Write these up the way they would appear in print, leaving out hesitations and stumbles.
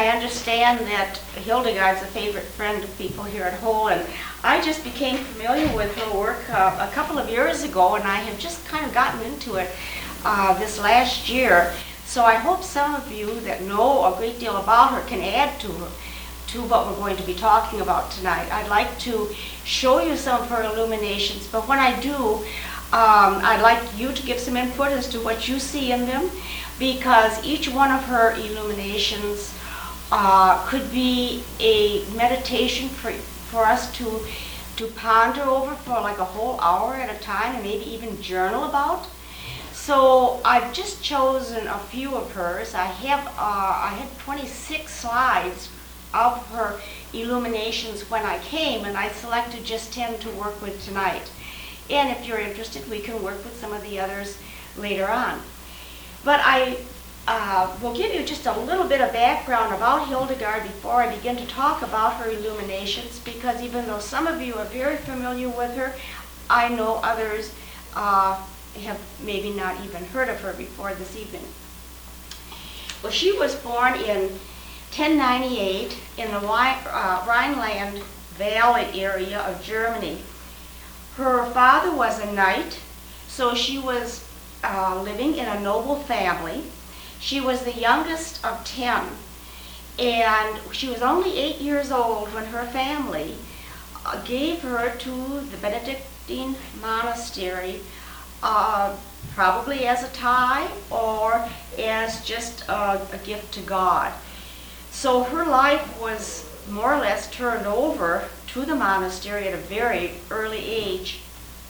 I understand that Hildegard's a favorite friend of people here at Hull, and I just became familiar with her work a couple of years ago, and I have just kind of gotten into it this last year. So I hope some of you that know a great deal about her can add to what we're going to be talking about tonight. I'd like to show you some of her illuminations, but when I do, I'd like you to give some input as to what you see in them, because each one of her illuminations could be a meditation for us to ponder over for like a whole hour at a time, and maybe even journal about. So I've just chosen a few of hers. I had 26 slides of her illuminations when I came, and I selected just 10 to work with tonight. And if you're interested, we can work with some of the others later on. But I will give you just a little bit of background about Hildegard before I begin to talk about her illuminations, because even though some of you are very familiar with her, I know others have maybe not even heard of her before this evening. Well, she was born in 1098 in the Rhineland Valley area of Germany. Her father was a knight, so she was living in a noble family. She was the youngest of 10, and she was only 8 years old when her family gave her to the Benedictine monastery, probably as a tie or as just a gift to God. So her life was more or less turned over to the monastery at a very early age.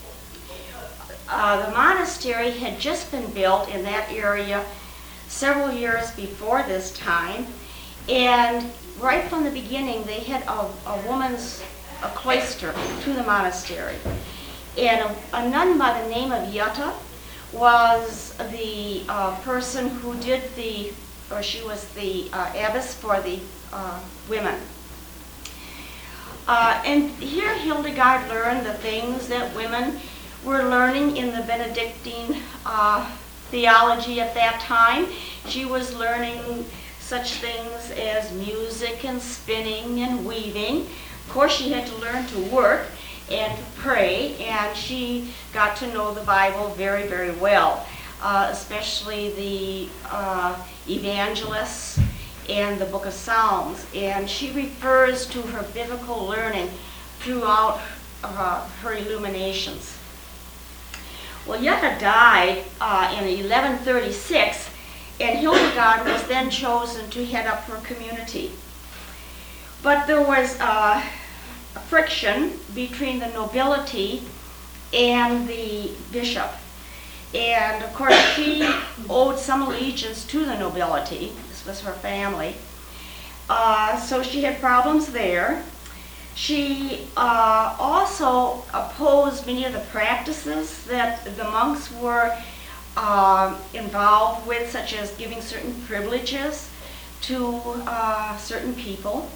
The monastery had just been built in that area several years before this time, and right from the beginning they had a cloister to the monastery. And a nun by the name of Jutta was the person who did she was the abbess for the women. And here Hildegard learned the things that women were learning in the Benedictine theology at that time. She was learning such things as music and spinning and weaving. Of course, she had to learn to work and to pray, and she got to know the Bible very, very well, especially the evangelists and the book of Psalms. And she refers to her biblical learning throughout her illuminations. Well, Jutta died in 1136, and Hildegard was then chosen to head up her community. But there was a friction between the nobility and the bishop. And of course, she owed some allegiance to the nobility. This was her family. So she had problems there. She also opposed many of the practices that the monks were involved with, such as giving certain privileges to certain people.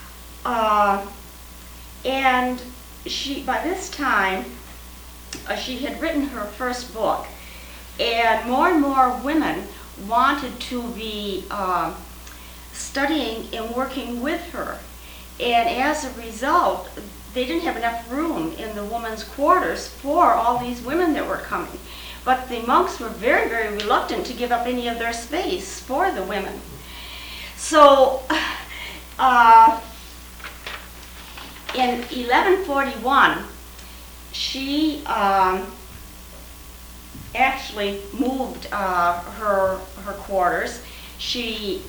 And she, by this time, she had written her first book, and more women wanted to be studying and working with her. And as a result, they didn't have enough room in the women's quarters for all these women that were coming. But the monks were very, very reluctant to give up any of their space for the women. So in 1141, she actually moved her quarters. She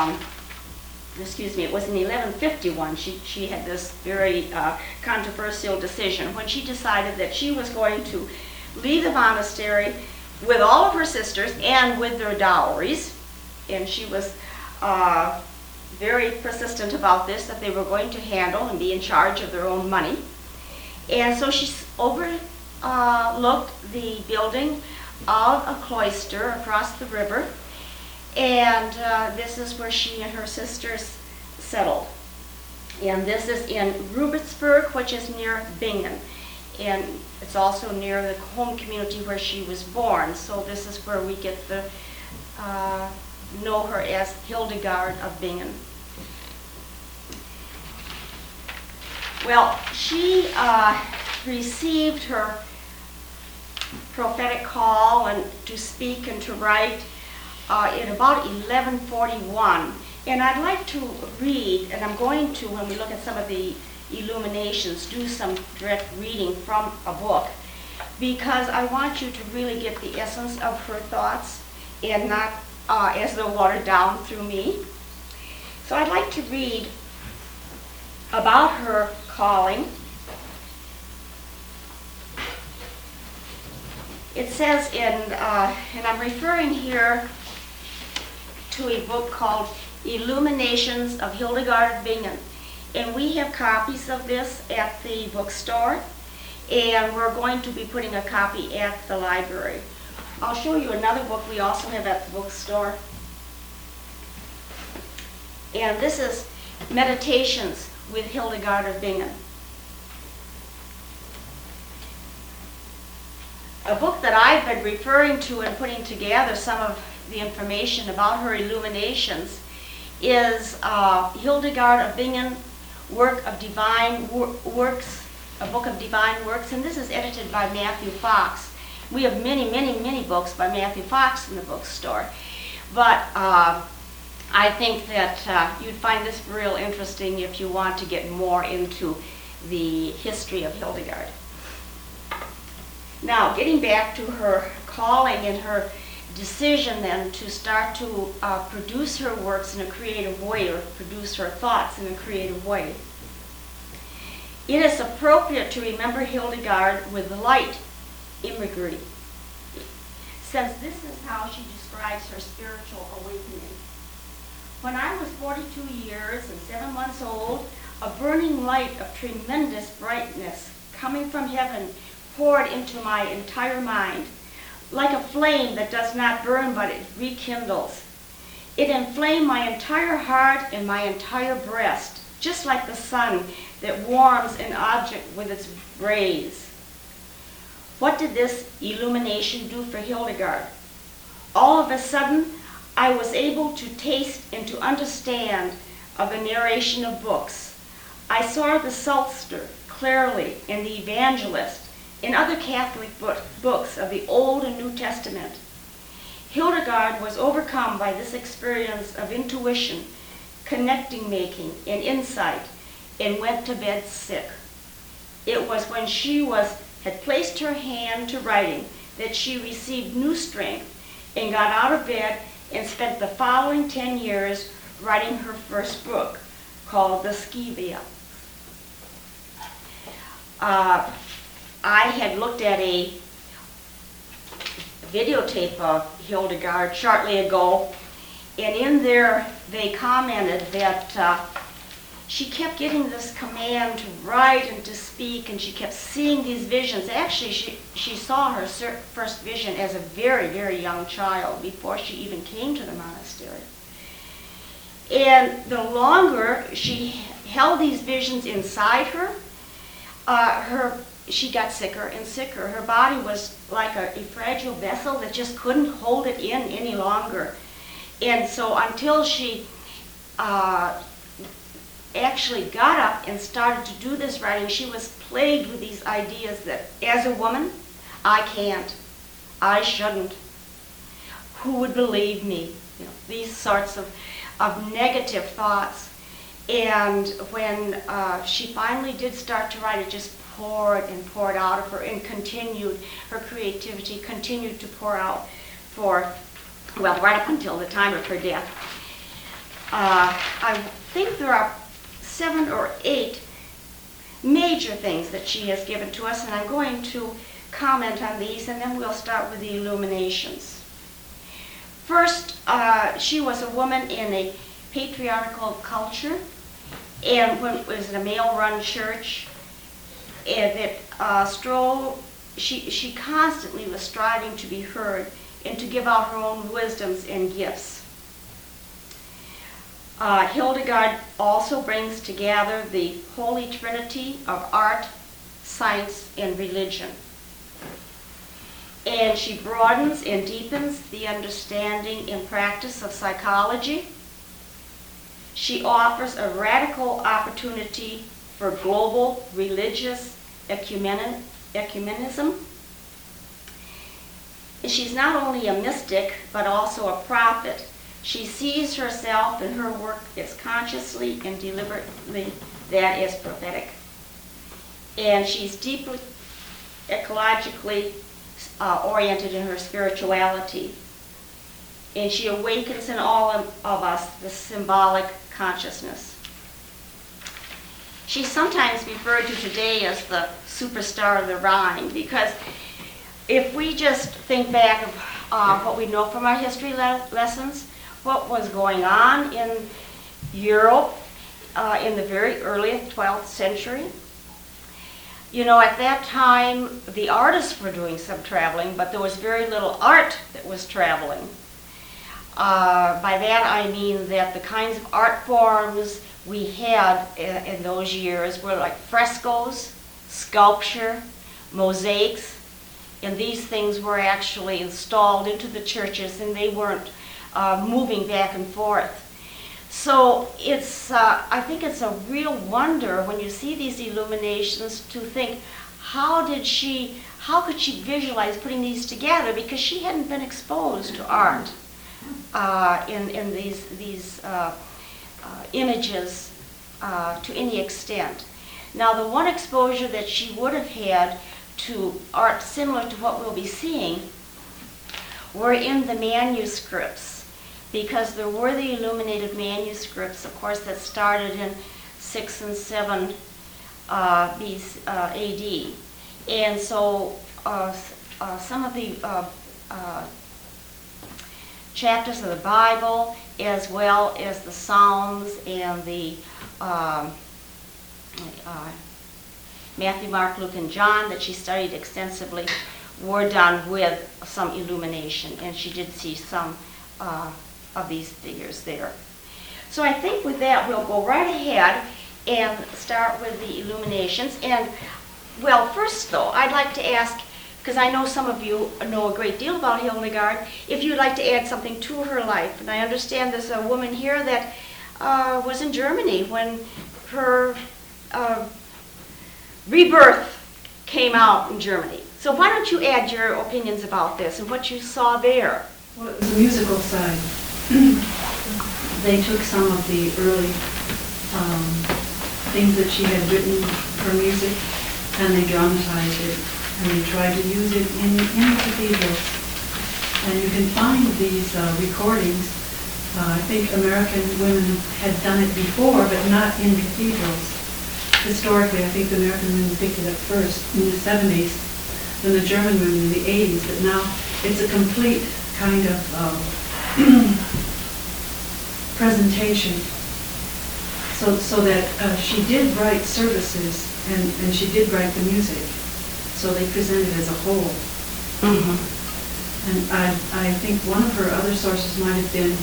it was in 1151, she had this very controversial decision when she decided that she was going to leave the monastery with all of her sisters and with their dowries. And she was very persistent about this, that they were going to handle and be in charge of their own money. And so she overlooked the building of a cloister across the river. And this is where she and her sisters settled. And this is in Rubertsburg, which is near Bingen. And it's also near the home community where she was born. So this is where we get the know her as Hildegard of Bingen. Well, she received her prophetic call and to speak and to write in about 1141. And I'd like to read, and I'm going to, when we look at some of the illuminations, do some direct reading from a book, because I want you to really get the essence of her thoughts and not as though watered down through me. So I'd like to read about her calling. It says and I'm referring here to a book called Illuminations of Hildegard of Bingen. And we have copies of this at the bookstore, and we're going to be putting a copy at the library. I'll show you another book we also have at the bookstore. And this is Meditations with Hildegard of Bingen. A book that I've been referring to and putting together some of the information about her illuminations is Hildegard of Bingen, Work of Divine Works, a book of divine works, and this is edited by Matthew Fox. We have many, many, many books by Matthew Fox in the bookstore, but I think that you'd find this real interesting if you want to get more into the history of Hildegard. Now, getting back to her calling and her decision then to start to produce her works in a creative way, or produce her thoughts in a creative way. It is appropriate to remember Hildegard with light imagery, since this is how she describes her spiritual awakening. When I was 42 years and 7 months old, a burning light of tremendous brightness coming from heaven poured into my entire mind, like a flame that does not burn but it rekindles. It inflamed my entire heart and my entire breast, just like the sun that warms an object with its rays. What did this illumination do for Hildegard? All of a sudden, I was able to taste and to understand of the narration of books. I saw the Psalter clearly in the Evangelist, in other Catholic books of the Old and New Testament. Hildegard was overcome by this experience of intuition, connecting making, and insight, and went to bed sick. It was when she had placed her hand to writing that she received new strength and got out of bed and spent the following 10 years writing her first book, called The Scaevola. I had looked at a videotape of Hildegard shortly ago, and in there they commented that she kept getting this command to write and to speak, and she kept seeing these visions. Actually, she saw her first vision as a very, very young child, before she even came to the monastery. And the longer she held these visions inside her, she got sicker and sicker. Her body was like a fragile vessel that just couldn't hold it in any longer. And so until she actually got up and started to do this writing, she was plagued with these ideas that, as a woman, I can't, I shouldn't, who would believe me? You know, these sorts of negative thoughts. And when she finally did start to write, it just poured and poured out of her, and continued, her creativity continued to pour out right up until the time of her death. I think there are 7 or 8 major things that she has given to us, and I'm going to comment on these, and then we'll start with the illuminations. First, she was a woman in a patriarchal culture, and when it was in a male-run church, and that she constantly was striving to be heard and to give out her own wisdoms and gifts. Hildegard also brings together the Holy Trinity of art, science, and religion. And she broadens and deepens the understanding and practice of psychology. She offers a radical opportunity for global religious ecumenism. She's not only a mystic, but also a prophet. She sees herself and her work as consciously and deliberately that is prophetic. And she's deeply ecologically oriented in her spirituality. And she awakens in all of us the symbolic consciousness. She's sometimes referred to today as the superstar of the rhyme, because if we just think back of what we know from our history lessons, what was going on in Europe in the very early 12th century. You know, at that time, the artists were doing some traveling, but there was very little art that was traveling. By that I mean that the kinds of art forms we had in those years were like frescoes, sculpture, mosaics, and these things were actually installed into the churches, and they weren't moving back and forth. So it's, I think it's a real wonder when you see these illuminations to think, how could she visualize putting these together? Because she hadn't been exposed to art in these images to any extent. Now, the one exposure that she would have had to art similar to what we'll be seeing were in the manuscripts, because there were the illuminated manuscripts, of course, that started in 6 and 7 AD. And so some of the chapters of the Bible, as well as the Psalms and the Matthew, Mark, Luke, and John that she studied extensively, were done with some illumination, and she did see some of these figures there. So I think with that we'll go right ahead and start with the illuminations. And well, first though, I'd like to ask, because I know some of you know a great deal about Hildegard, if you'd like to add something to her life. And I understand there's a woman here that was in Germany when her rebirth came out in Germany. So why don't you add your opinions about this and what you saw there? Well, it was the musical side. They took some of the early things that she had written for music, and they dramatized it, and they tried to use it in cathedrals. And you can find these recordings. I think American women had done it before, but not in cathedrals. Historically, I think the American women picked it up first in the 70s, then the German women in the 80s, but now it's a complete kind of presentation. So that she did write services, and she did write the music. So they present it as a whole. Mm-hmm. And I think one of her other sources might have been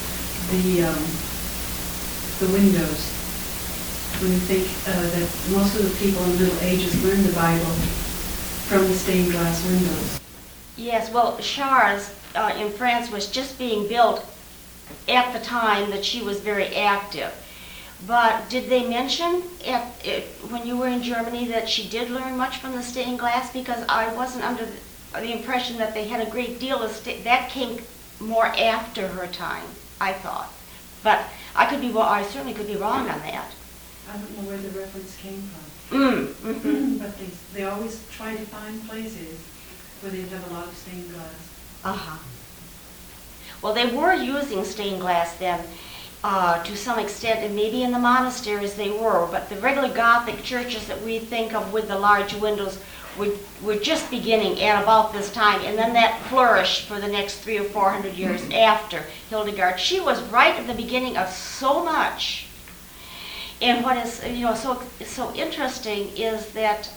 the windows. When you think that most of the people in the Middle Ages learned the Bible from the stained glass windows. Yes, well, Chartres in France was just being built at the time that she was very active. But did they mention when you were in Germany that she did learn much from the stained glass? Because I wasn't under the impression that they had a great deal of that came more after her time, I thought. But I certainly could be wrong on that. I don't know where the reference came from. Mm-hmm. But they always try to find places where they have a lot of stained glass. Uh-huh. Well, they were using stained glass then to some extent, and maybe in the monasteries they were, but the regular Gothic churches that we think of with the large windows were just beginning at about this time, and then that flourished for the next 300 or 400 years after Hildegard. She was right at the beginning of so much. And what is so interesting is that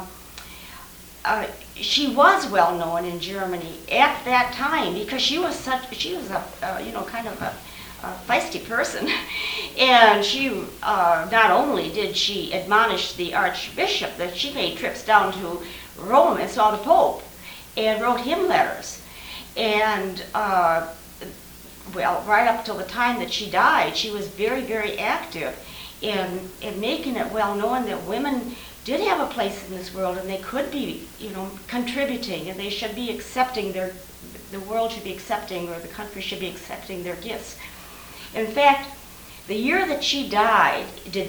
she was well known in Germany at that time because she was a kind of a feisty person, and she not only did she admonish the Archbishop, that she made trips down to Rome and saw the Pope and wrote him letters, and well, right up till the time that she died, she was very, very active. in making it well known that women did have a place in this world and they could be, contributing, and they should be accepting the world should be accepting, or the country should be accepting their gifts. In fact, the year that she died,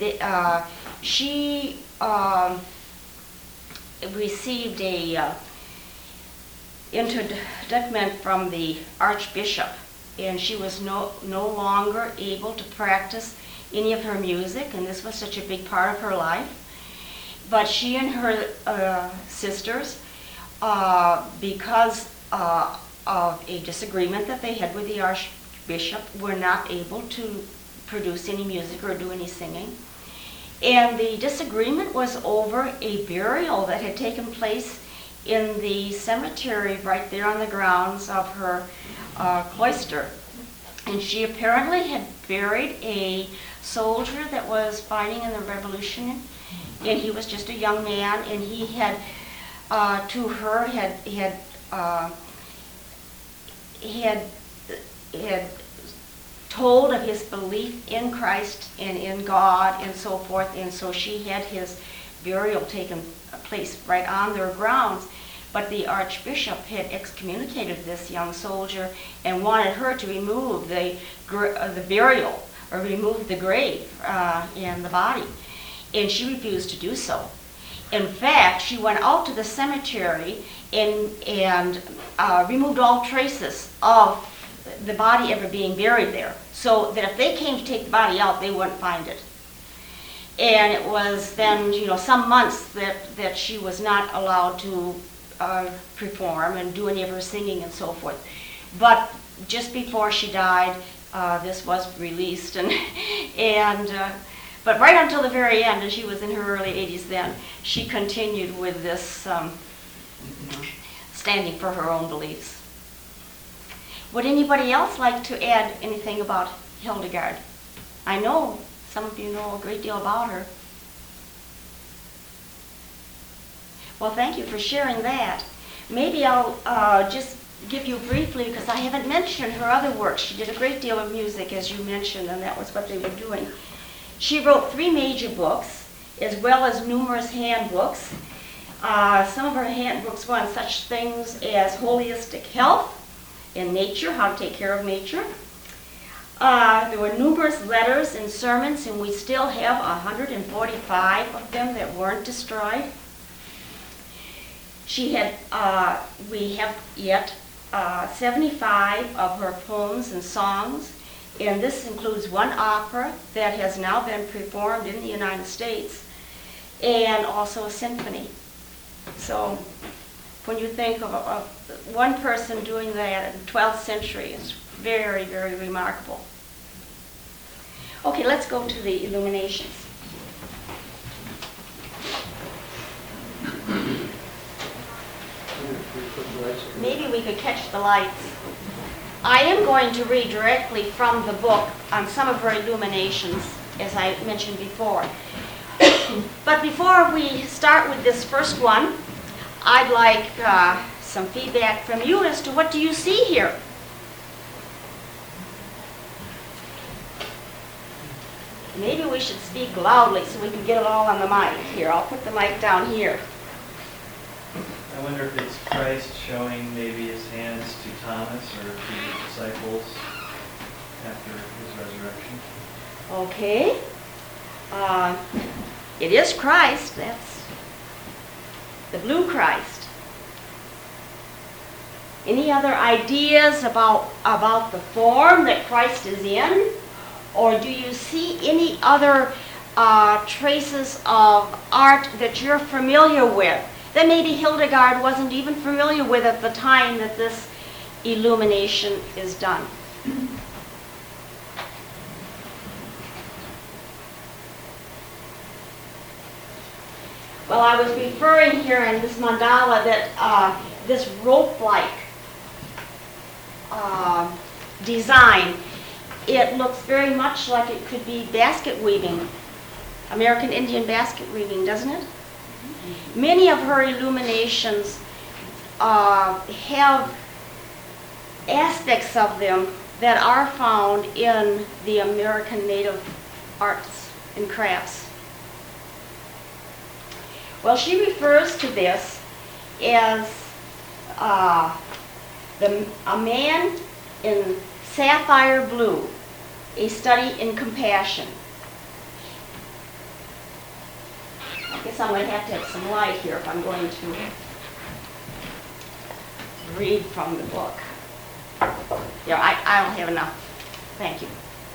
she received a interdict from the Archbishop, and she was no longer able to practice any of her music, and this was such a big part of her life. But she and her sisters, because of a disagreement that they had with the Archbishop, were not able to produce any music or do any singing. And the disagreement was over a burial that had taken place in the cemetery right there on the grounds of her cloister. And she apparently had buried a soldier that was fighting in the Revolution, and he was just a young man, and he had, to her, had told of his belief in Christ and in God and so forth, and so she had his burial taken place right on their grounds. But the Archbishop had excommunicated this young soldier and wanted her to remove the burial, or remove the grave and the body, and she refused to do so. In fact, she went out to the cemetery and removed all traces of the body ever being buried there, so that if they came to take the body out, they wouldn't find it. And it was then, some months that she was not allowed to perform and do any of her singing and so forth. But just before she died, this was released, but right until the very end, and she was in her early 80s then, she continued with this standing for her own beliefs. Would anybody else like to add anything about Hildegard? I know some of you know a great deal about her. Well, thank you for sharing that. Maybe I'll just give you briefly, because I haven't mentioned her other works. She did a great deal of music, as you mentioned, and that was what they were doing. She wrote 3 major books, as well as numerous handbooks. Some of her handbooks were on such things as holistic health and nature, how to take care of nature. There were numerous letters and sermons, and we still have 145 of them that weren't destroyed. We have yet 75 of her poems and songs, and this includes 1 opera that has now been performed in the United States, and also a symphony. So when you think of one person doing that in the 12th century, it's very, very remarkable. Okay, let's go to the Illuminations. Maybe we could catch the lights. I am going to read directly from the book on some of her illuminations, as I mentioned before. But before we start with this first one, I'd like some feedback from you as to what do you see here? Maybe we should speak loudly so we can get it all on the mic. Here, I'll put the mic down here. I wonder if it's Christ showing maybe his hands to Thomas or to the disciples after his resurrection. Okay. It is Christ. That's the blue Christ. Any other ideas about the form that Christ is in? Or do you see any other traces of art that you're familiar with that maybe Hildegard wasn't even familiar with at the time that this illumination is done? Well, I was referring here in this mandala that this rope-like design, it looks very much like it could be basket weaving, American Indian basket weaving, doesn't it? Many of her illuminations have aspects of them that are found in the American Native arts and crafts. Well, she refers to this as a man in sapphire blue, a study in compassion. I guess I'm going to have some light here if I'm going to read from the book. Yeah, I don't have enough. Thank you.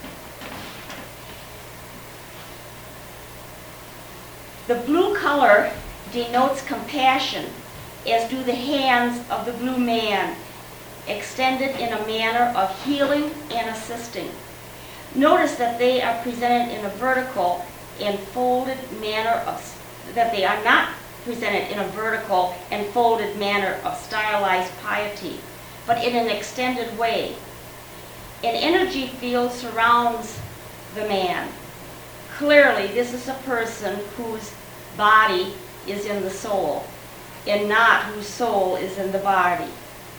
The blue color denotes compassion, as do the hands of the blue man, extended in a manner of healing and assisting. Notice that they are presented in a vertical and folded manner that they are not presented in a vertical and folded manner of stylized piety, but in an extended way. An energy field surrounds the man. Clearly, this is a person whose body is in the soul, and not whose soul is in the body.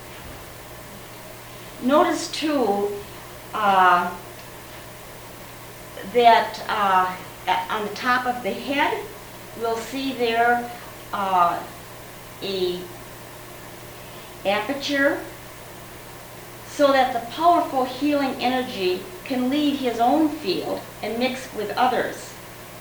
Notice, too, that on the top of the head, we'll see there a aperture so that the powerful healing energy can leave his own field and mix with others.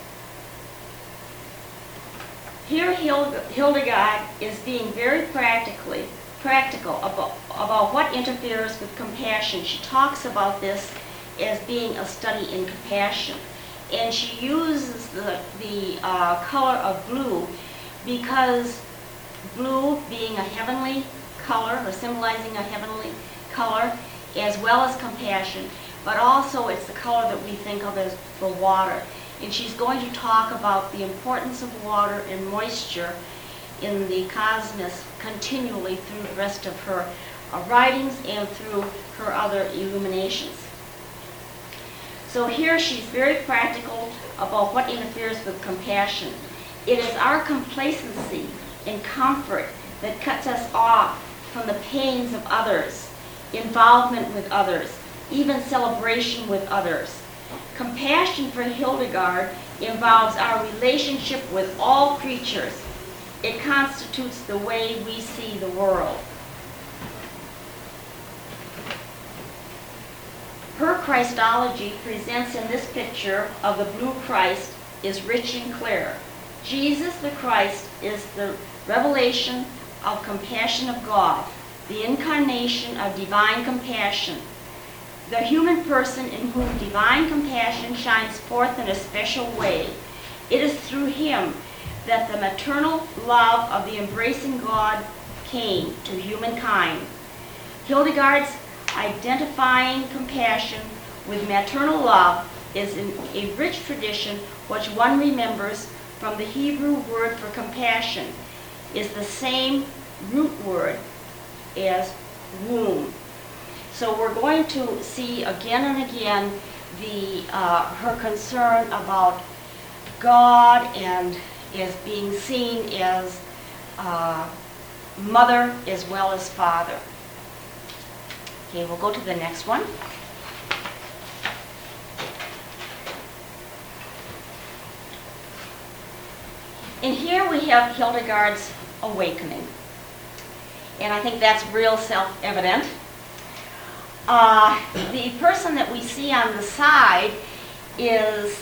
Here Hildegard is being very practical about what interferes with compassion. She talks about this as being a study in compassion. And she uses the color of blue because blue being a heavenly color, or symbolizing a heavenly color, as well as compassion, but also it's the color that we think of as the water. And she's going to talk about the importance of water and moisture in the cosmos continually through the rest of her writings and through her other illuminations. So here she's very practical about what interferes with compassion. It is our complacency and comfort that cuts us off from the pains of others, involvement with others, even celebration with others. Compassion for Hildegard involves our relationship with all creatures. It constitutes the way we see the world. Her Christology presents in this picture of the blue Christ is rich and clear. Jesus the Christ is the revelation of compassion of God, the incarnation of divine compassion, the human person in whom divine compassion shines forth in a special way. It is through him that the maternal love of the embracing God came to humankind. Hildegard's identifying compassion with maternal love is in a rich tradition which one remembers from the Hebrew word for compassion is the same root word as womb. So we're going to see again and again her concern about God and as being seen as mother as well as father. Okay, we'll go to the next one. And here we have Hildegard's awakening. And I think that's real self-evident. The person that we see on the side is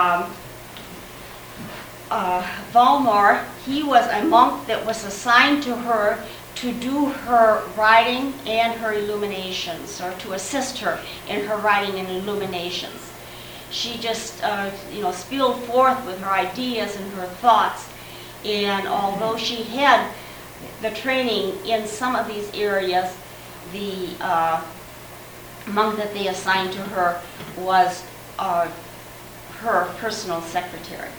Valmor. He was a monk that was assigned to her to do her writing and her illuminations, or to assist her in her writing and illuminations. She just, spilled forth with her ideas and her thoughts. And although she had the training in some of these areas, the monk that they assigned to her was her personal secretary.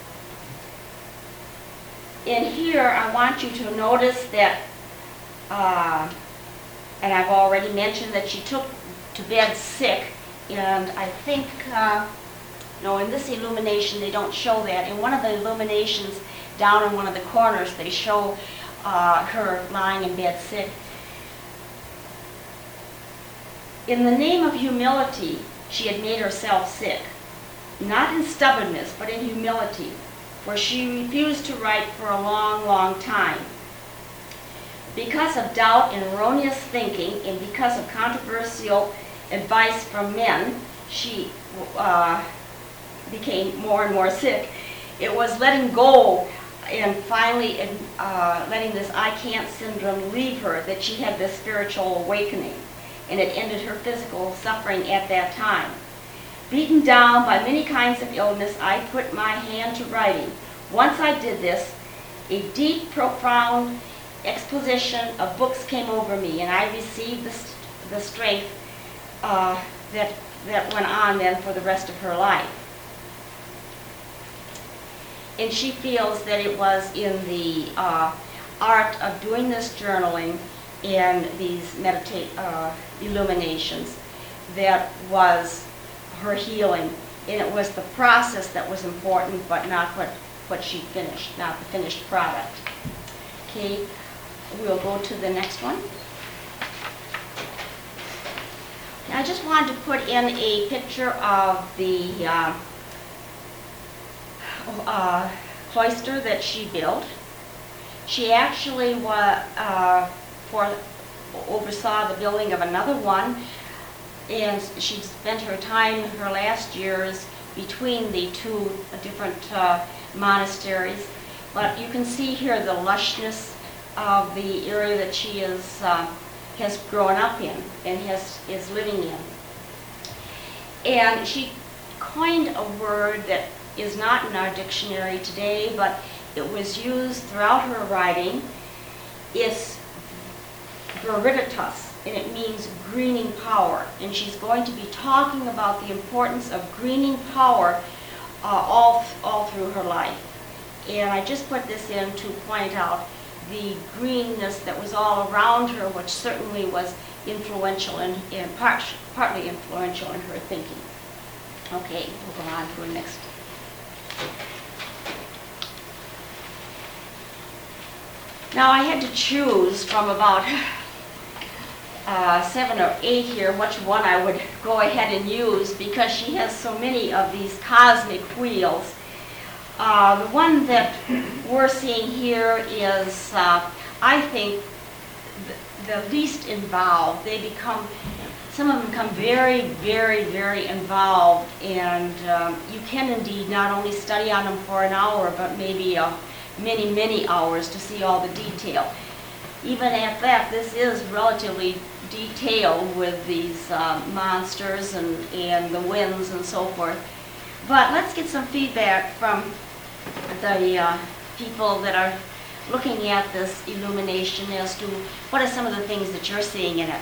In here, I want you to notice that, and I've already mentioned that she took to bed sick, and I think, in this illumination they don't show that. In one of the illuminations down in one of the corners, they show her lying in bed sick. In the name of humility, she had made herself sick. not in stubbornness, but in humility, for she refused to write for a long, long time. Because of doubt and erroneous thinking, and because of controversial advice from men, she became more and more sick. It was letting go and finally letting this I can't syndrome leave her that she had this spiritual awakening, and it ended her physical suffering at that time. Beaten down by many kinds of illness, I put my hand to writing. Once I did this, a deep, profound exposition of books came over me, and I received the strength that went on then for the rest of her life. And she feels that it was in the art of doing this journaling and these illuminations that was her healing. And it was the process that was important, but not what she finished, not the finished product. Okay, we'll go to the next one. I just wanted to put in a picture of the cloister that she built. She actually oversaw the building of another one, and she spent her time, her last years, between the two different monasteries. But you can see here the lushness of the area that she has grown up in and is living in. And she coined a word that is not in our dictionary today, but it was used throughout her writing. It's viriditas, and it means greening power. And she's going to be talking about the importance of greening power all through her life. And I just put this in to point out the greenness that was all around her, which certainly was influential and partly influential in her thinking. Okay, we'll go on to the next. Now I had to choose from about 7 or 8 here which one I would go ahead and use, because she has so many of these cosmic wheels. The one that we're seeing here is, I think, the least involved. Some of them become very, very, very involved, and you can indeed not only study on them for an hour, but maybe many, many hours to see all the detail. Even at that, this is relatively detailed with these monsters and the winds and so forth. But let's get some feedback from the people that are looking at this illumination as to what are some of the things that you're seeing in it.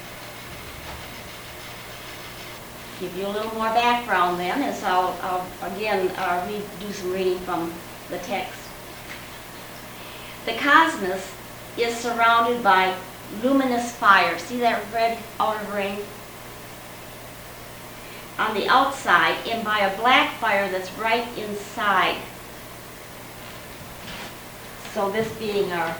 Give you a little more background then, as I'll again do some reading from the text. The cosmos is surrounded by luminous fire. See that red outer ring? On the outside, and by a black fire that's right inside. So this being our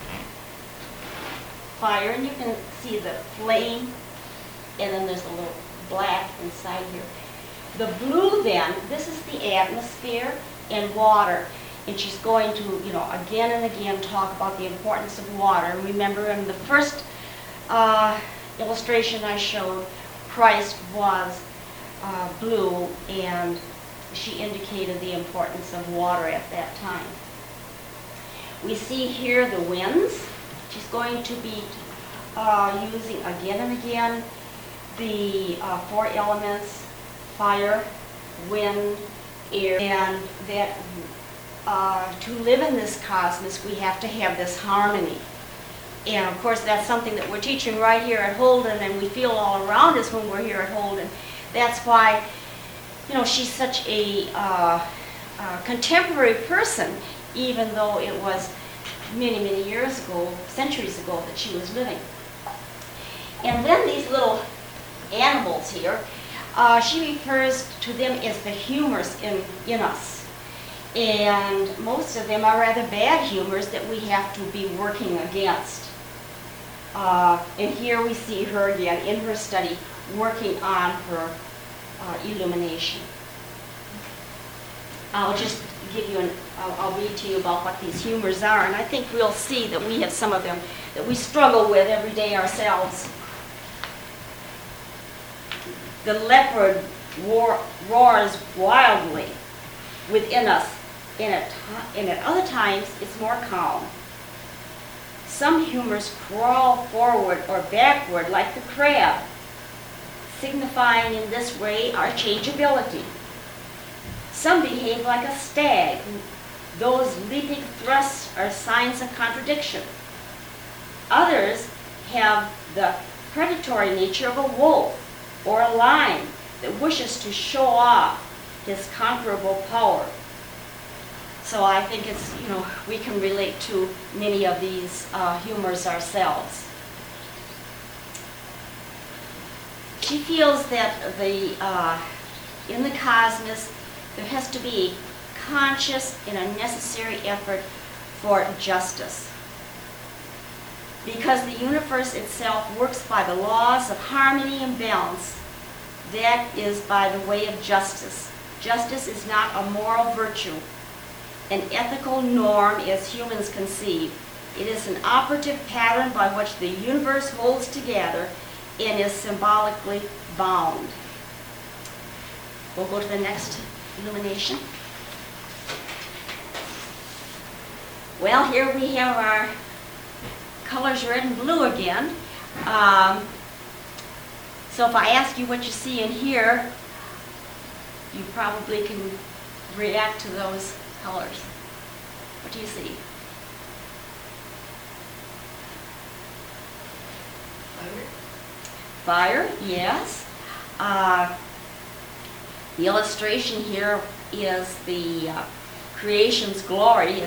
fire, and you can see the flame, and then there's a little black inside here. The blue then, this is the atmosphere and water. And she's going to, again and again talk about the importance of water. Remember in the first illustration I showed, Christ was blue, and she indicated the importance of water at that time. We see here the winds. She's going to be using again and again the 4 elements: fire, wind, air, and that to live in this cosmos, we have to have this harmony. And of course, that's something that we're teaching right here at Holden, and we feel all around us when we're here at Holden. That's why, she's such a contemporary person, even though it was many, many years ago, centuries ago, that she was living. And then these little animals here, she refers to them as the humors in us. And most of them are rather bad humors that we have to be working against. And here we see her again in her study working on her illumination. I'll just give you I'll read to you about what these humors are, and I think we'll see that we have some of them that we struggle with every day ourselves. The leopard roars wildly within us, and at other times it's more calm. Some humors crawl forward or backward like the crab, signifying in this way our changeability. Some behave like a stag. Those leaping thrusts are signs of contradiction. Others have the predatory nature of a wolf or a lion that wishes to show off his conquerable power. So I think it's, we can relate to many of these humors ourselves. She feels that in the cosmos, there has to be a conscious and a necessary effort for justice. Because the universe itself works by the laws of harmony and balance, that is by the way of justice. Justice is not a moral virtue, an ethical norm as humans conceive. It is an operative pattern by which the universe holds together and is symbolically bound. We'll go to the next illumination. Well, here we have our colors red and blue again. So if I ask you what you see in here, you probably can react to those colors. What do you see? Fire, yes. The illustration here is the creation's glory.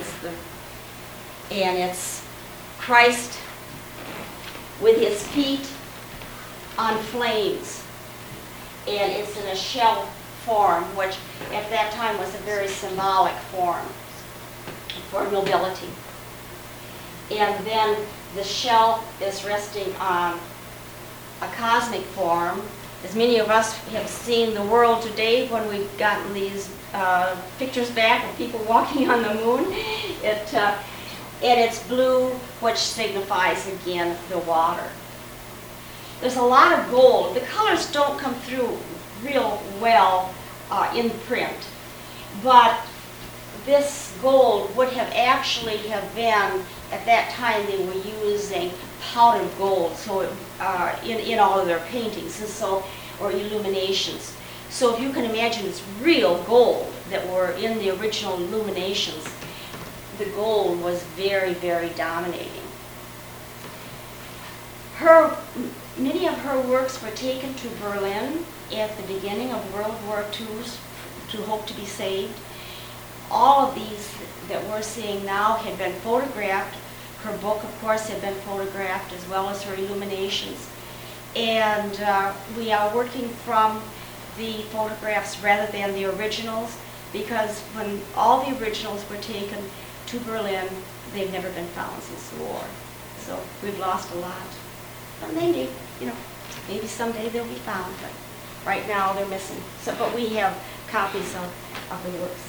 It's Christ with his feet on flames, and it's in a shell form, which at that time was a very symbolic form for nobility. And then the shell is resting on a cosmic form. As many of us have seen the world today when we've gotten these pictures back of people walking on the moon, and it's blue, which signifies again the water. There's a lot of gold. The colors don't come through real well in print, but this gold would have actually have been, at that time they were using powdered gold, so in all of their paintings and or illuminations. So if you can imagine, it's real gold that were in the original illuminations. The gold was very, very dominating. Many of her works were taken to Berlin at the beginning of World War II to hope to be saved. All of these that we're seeing now had been photographed. Her book, of course, had been photographed, as well as her illuminations. And we are working from the photographs rather than the originals, because when all the originals were taken to Berlin, they've never been found since the war. So we've lost a lot. But maybe, maybe someday they'll be found. But right now they're missing. So, but we have copies of the works.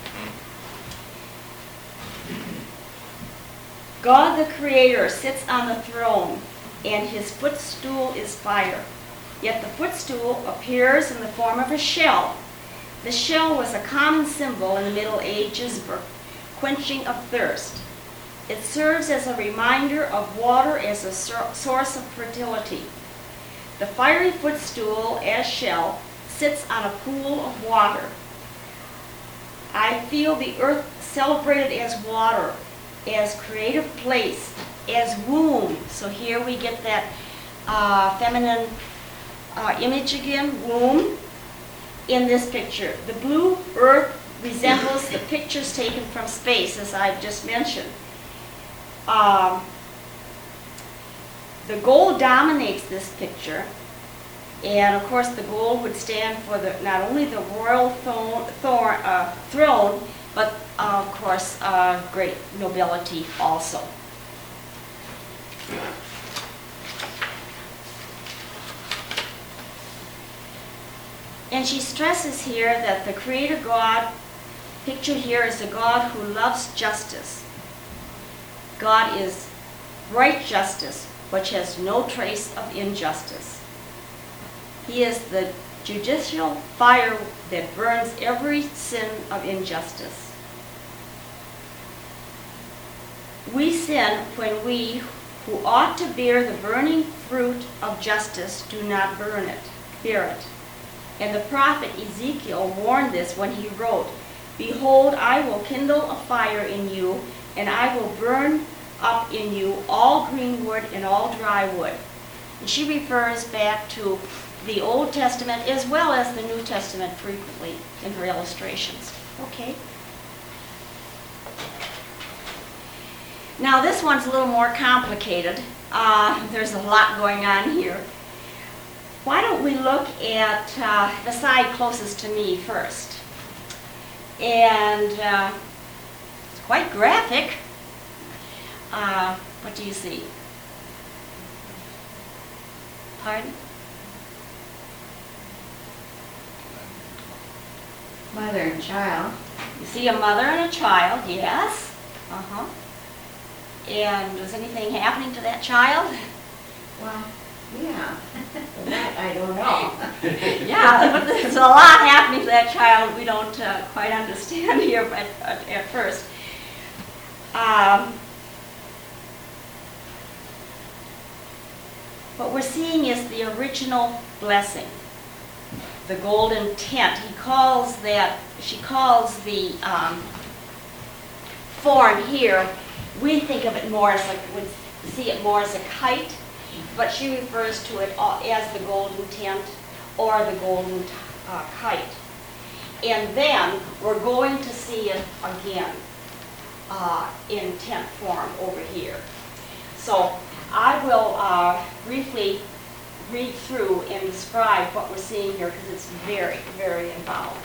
God the Creator sits on the throne, and his footstool is fire. Yet the footstool appears in the form of a shell. The shell was a common symbol in the Middle Ages for quenching of thirst. It serves as a reminder of water as a source of fertility. The fiery footstool, as shell, sits on a pool of water. I feel the earth celebrated as water, as creative place, as womb. So here we get that feminine image again, womb, in this picture. The blue earth resembles the pictures taken from space, as I've just mentioned. The gold dominates this picture, and of course the gold would stand for not only the royal throne, but of course great nobility also. And she stresses here that the Creator God Pictured here is a God who loves justice. God is right justice, which has no trace of injustice. He is the judicial fire that burns every sin of injustice. We sin when we, who ought to bear the burning fruit of justice, do not bear it. And the prophet Ezekiel warned this when he wrote, "Behold, I will kindle a fire in you, and I will burn up in you all green wood and all dry wood." And she refers back to the Old Testament as well as the New Testament frequently in her illustrations. Okay? Now this one's a little more complicated. There's a lot going on here. Why don't we look at the side closest to me first? And it's quite graphic. What do you see? Pardon? Mother and child. You see a mother and a child, yes. Uh-huh. And is anything happening to that child? Well, yeah. That I don't know. Yeah, but there's a lot happening to that child we don't quite understand here but, at first. What we're seeing is the original blessing, the golden tent. She calls the form here, we think of it more as would see it more as a kite, but she refers to it as the golden tent or the golden kite. And then we're going to see it again in tent form over here. So I will briefly read through and describe what we're seeing here because it's very, very involved.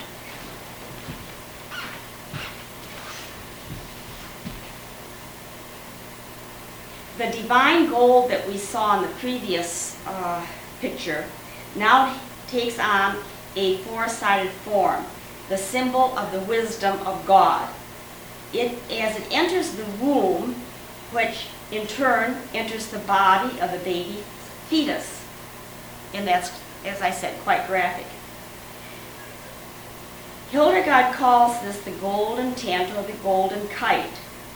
The divine gold that we saw in the previous picture now takes on a four-sided form, the symbol of the wisdom of God. As it enters the womb, which in turn enters the body of the baby fetus. And that's, as I said, quite graphic. Hildegard calls this the golden tent or the golden kite.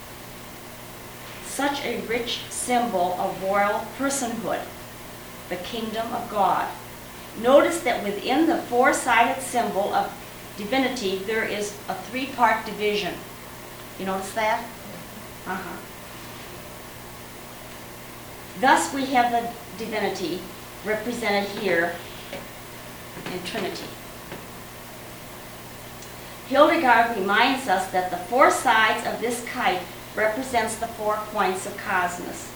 Such a rich symbol of royal personhood, the kingdom of God. Notice that within the four-sided symbol of divinity, there is a three-part division. You notice that? Uh-huh. Thus we have the divinity represented here in Trinity. Hildegard reminds us that the four sides of this kite represents the 4 points of cosmos.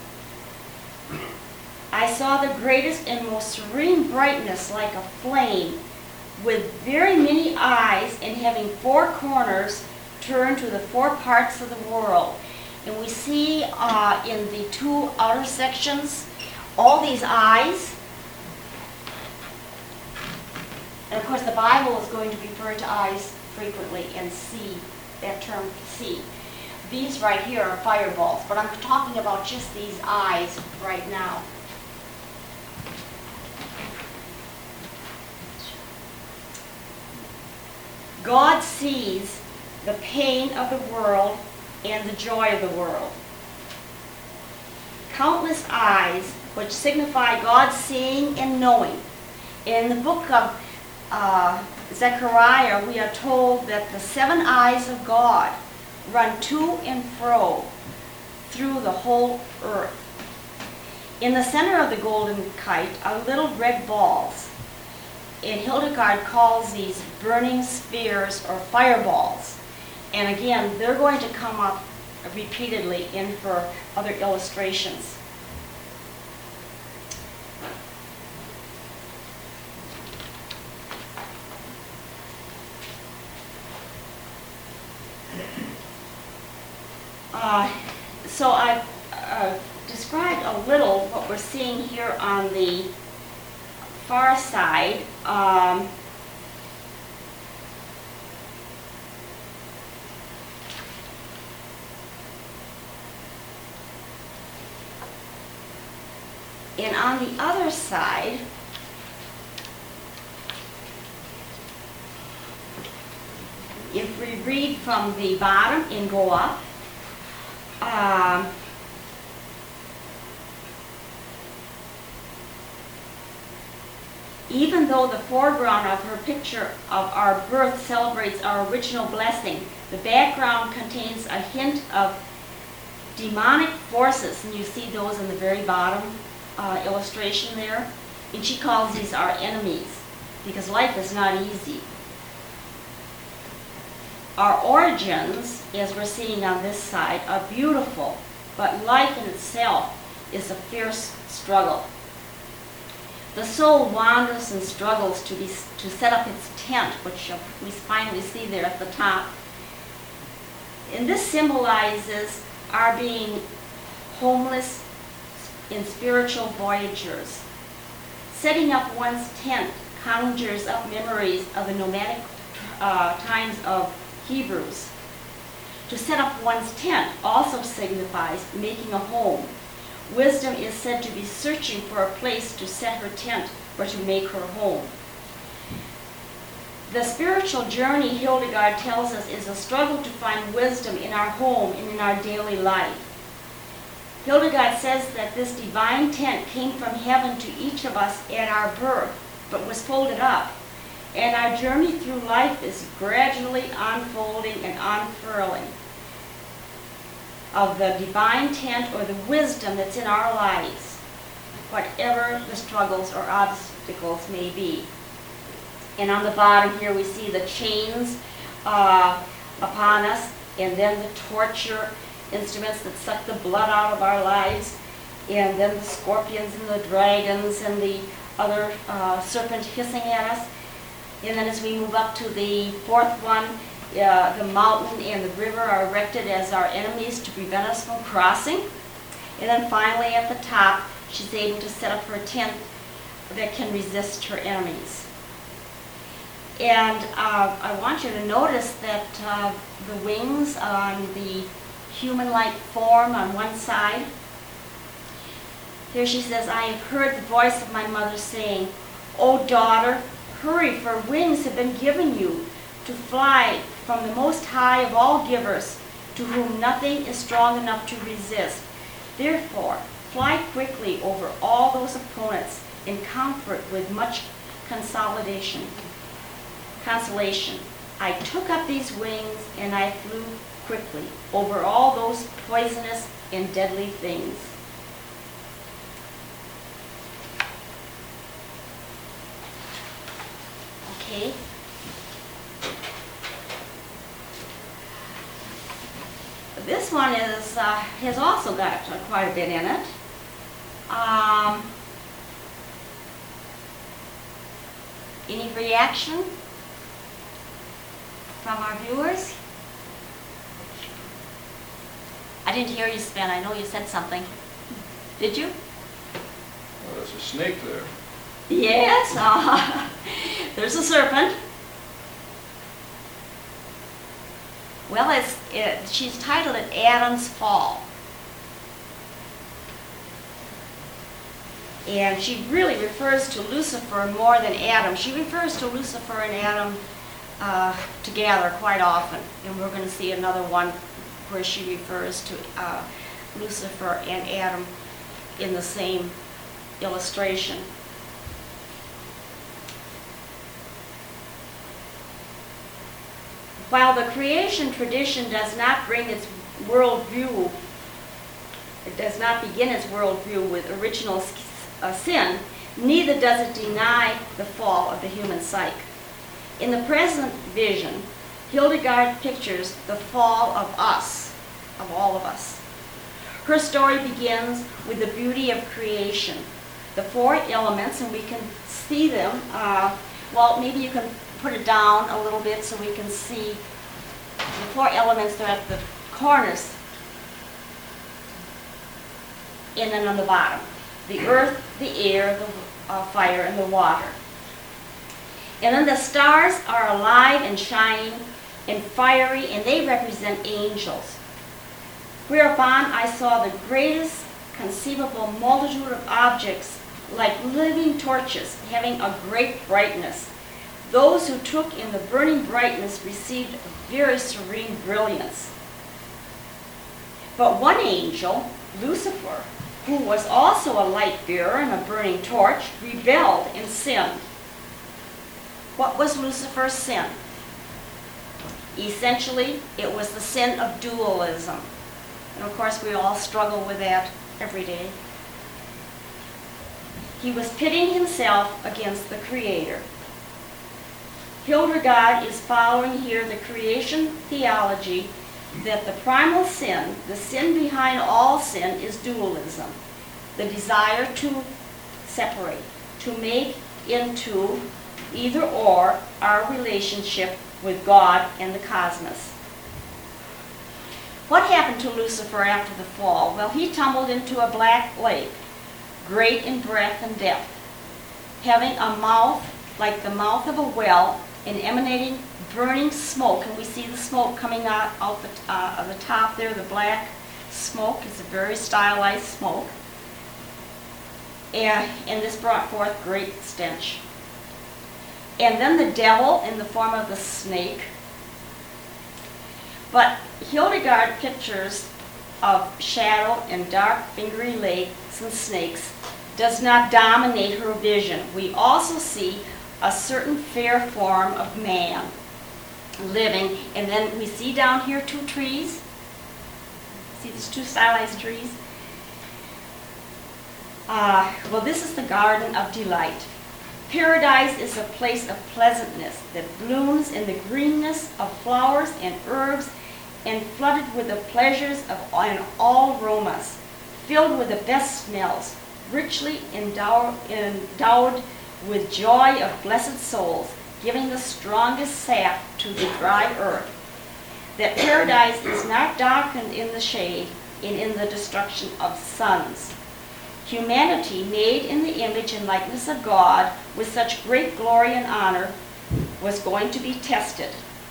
I saw the greatest and most serene brightness like a flame, with very many eyes and having 4 corners turned to the 4 parts of the world. And we see in the 2 outer sections all these eyes. And of course the Bible is going to refer to eyes frequently and see, that term see. These right here are fireballs, but I'm talking about just these eyes right now. God sees the pain of the world and the joy of the world. Countless eyes, which signify God seeing and knowing. In the book of Zechariah, we are told that the 7 eyes of God run to and fro through the whole earth. In the center of the golden kite are little red balls, and Hildegard calls these burning spheres or fireballs. And again, they're going to come up repeatedly in her other illustrations. So I've described a little what we're seeing here on the far side. And on the other side, if we read from the bottom and go up, even though the foreground of her picture of our birth celebrates our original blessing, the background contains a hint of demonic forces, and you see those in the very bottom illustration there. And she calls these our enemies, because life is not easy. Our origins, as we're seeing on this side, are beautiful, but life in itself is a fierce struggle. The soul wanders and struggles to set up its tent, which we finally see there at the top. And this symbolizes our being homeless and spiritual voyagers. Setting up one's tent conjures up memories of the nomadic times of Hebrews. To set up one's tent also signifies making a home. Wisdom is said to be searching for a place to set her tent or to make her home. The spiritual journey, Hildegard tells us, is a struggle to find wisdom in our home and in our daily life. Hildegard says that this divine tent came from heaven to each of us at our birth, but was folded up. And our journey through life is gradually unfolding and unfurling of the divine tent or the wisdom that's in our lives, whatever the struggles or obstacles may be. And on the bottom here we see the chains upon us, and then the torture instruments that suck the blood out of our lives, and then the scorpions and the dragons and the other serpent hissing at us. And then as we move up to the fourth one, the mountain and the river are erected as our enemies to prevent us from crossing. And then finally at the top, she's able to set up her tent that can resist her enemies. And I want you to notice that the wings on the human-like form on one side, here she says, "I have heard the voice of my mother saying, 'O daughter, hurry, for wings have been given you to fly from the Most High of all givers, to whom nothing is strong enough to resist. Therefore, fly quickly over all those opponents in comfort with much consolation. I took up these wings and I flew quickly over all those poisonous and deadly things.'" Okay. This one is has also got quite a bit in it. Any reaction from our viewers? I didn't hear you, Sven. I know you said something. Did you? Well, there's a snake there. Yes. There's a serpent. Well, she's titled it Adam's Fall. And she really refers to Lucifer more than Adam. She refers to Lucifer and Adam together quite often. And we're going to see another one where she refers to Lucifer and Adam in the same illustration. While the creation tradition does not bring its worldview, it does not begin its worldview with original sin, neither does it deny the fall of the human psyche. In the present vision, Hildegard pictures the fall of us, of all of us. Her story begins with the beauty of creation, the four elements, and we can see them. Well, maybe you can put it down a little bit so we can see the four elements that are at the corners, and then on the bottom. The earth, the air, the fire, and the water. And then the stars are alive and shining and fiery, and they represent angels. Whereupon I saw the greatest conceivable multitude of objects like living torches having a great brightness. Those who took in the burning brightness received a very serene brilliance. But one angel, Lucifer, who was also a light bearer and a burning torch, rebelled and sinned. What was Lucifer's sin? Essentially, it was the sin of dualism. And of course, we all struggle with that every day. He was pitting himself against the Creator. Hildegard is following here the creation theology that the primal sin, the sin behind all sin, is dualism, the desire to separate, to make into either or our relationship with God and the cosmos. What happened to Lucifer after the fall? Well, he tumbled into a black lake, great in breadth and depth, having a mouth like the mouth of a well and emanating burning smoke. And we see the smoke coming out of the top there, the black smoke. It's a very stylized smoke. And this brought forth great stench. And then the devil in the form of the snake. But Hildegard pictures of shadow and dark fingery lakes and snakes does not dominate her vision. We also see a certain fair form of man living. And then we see down here two trees. See these two stylized trees? Well, this is the Garden of Delight. Paradise is a place of pleasantness that blooms in the greenness of flowers and herbs and flooded with the pleasures of and all aromas, filled with the best smells, richly endowed with joy of blessed souls, giving the strongest sap to the dry earth. That paradise is not darkened in the shade and in the destruction of suns. Humanity, made in the image and likeness of God, with such great glory and honor, was going to be tested.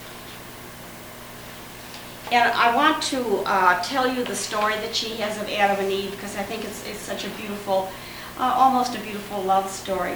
And I want to tell you the story that she has of Adam and Eve, because I think it's such a beautiful, almost a beautiful love story.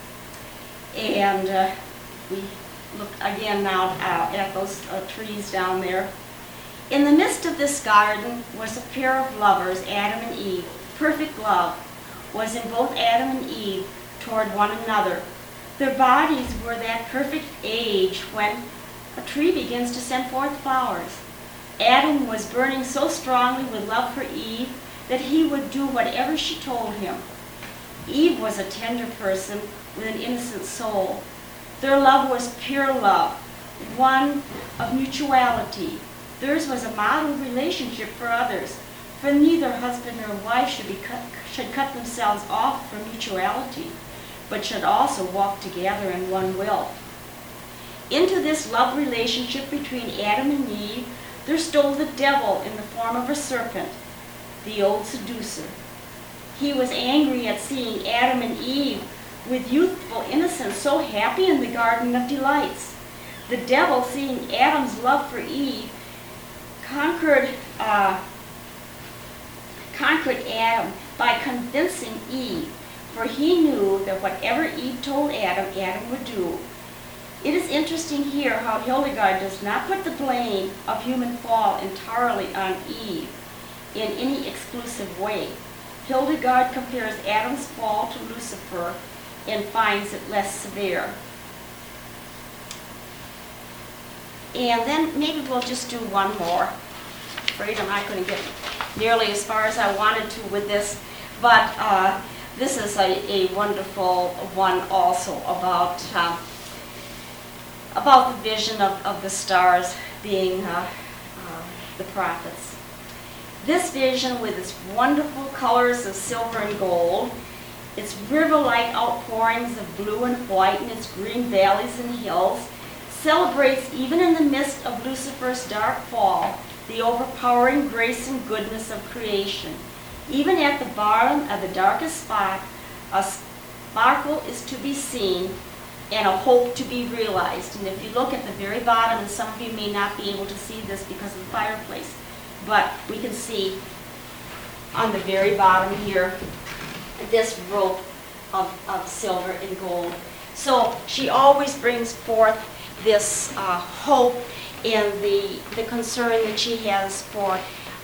And we look again now at those trees down there. In the midst of this garden was a pair of lovers, Adam and Eve. Perfect love was in both Adam and Eve toward one another. Their bodies were that perfect age when a tree begins to send forth flowers. Adam was burning so strongly with love for Eve that he would do whatever she told him. Eve was a tender person with an innocent soul. Their love was pure love, one of mutuality. Theirs was a model relationship for others, for neither husband nor wife should cut themselves off from mutuality, but should also walk together in one will. Into this love relationship between Adam and Eve, there stole the devil in the form of a serpent, the old seducer. He was angry at seeing Adam and Eve with youthful innocence so happy in the Garden of Delights. The devil, seeing Adam's love for Eve, conquered Adam by convincing Eve, for he knew that whatever Eve told Adam, Adam would do. It is interesting here how Hildegard does not put the blame of human fall entirely on Eve in any exclusive way. Hildegard compares Adam's fall to Lucifer and finds it less severe. And then maybe we'll just do one more. Afraid I'm not going to get nearly as far as I wanted to with this, but this is a wonderful one also about the vision of the stars being the prophets. This vision, with its wonderful colors of silver and gold, its river-like outpourings of blue and white, and its green valleys and hills, celebrates, even in the midst of Lucifer's dark fall, the overpowering grace and goodness of creation. Even at the bottom of the darkest spot, a sparkle is to be seen and a hope to be realized. And if you look at the very bottom, and some of you may not be able to see this because of the fireplace, but we can see on the very bottom here, this rope of silver and gold. So she always brings forth this hope and the concern that she has for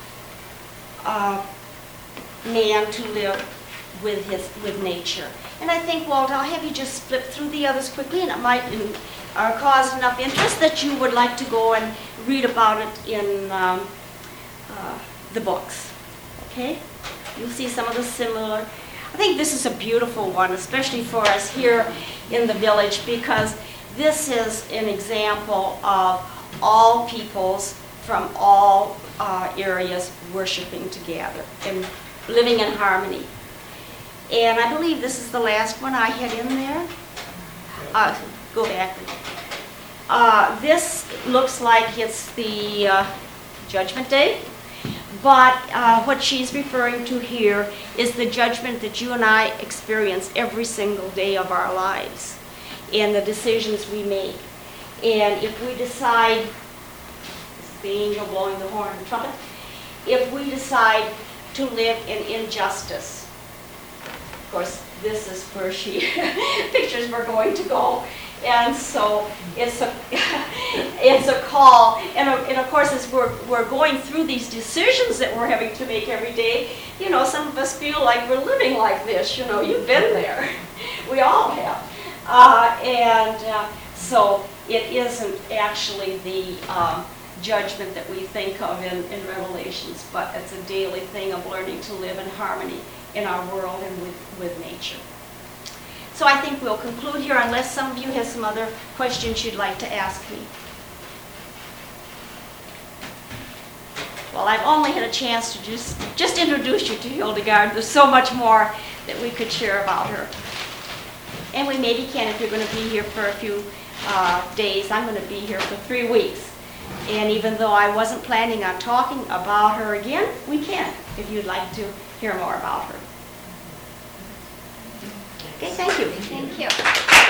man to live with nature. And I think, Walt, I'll have you just flip through the others quickly, and it might cause enough interest that you would like to go and read about it in the books. Okay? You'll see some of the similar. I think this is a beautiful one, especially for us here in the village, because this is an example of all peoples from all areas worshiping together and living in harmony. And I believe this is the last one I had in there. Go back. This looks like it's the Judgment Day, but what she's referring to here is the judgment that you and I experience every single day of our lives and the decisions we make. And if we decide, this is the angel blowing the horn and trumpet, if we decide to live in injustice, of course, this is where she pictures we're going to go. And so it's a call. And of course, as we're going through these decisions that we're having to make every day, you know, some of us feel like we're living like this. You know, you've been there. We all have. So it isn't actually the judgment that we think of in Revelations, but it's a daily thing of learning to live in harmony in our world and with nature. So I think we'll conclude here unless some of you have some other questions you'd like to ask me. Well, I've only had a chance to just introduce you to Hildegard. There's so much more that we could share about her. And we maybe can, if you're going to be here for a few days. I'm going to be here for 3 weeks. And even though I wasn't planning on talking about her again, we can, if you'd like to hear more about her. Okay, thank you. Thank you.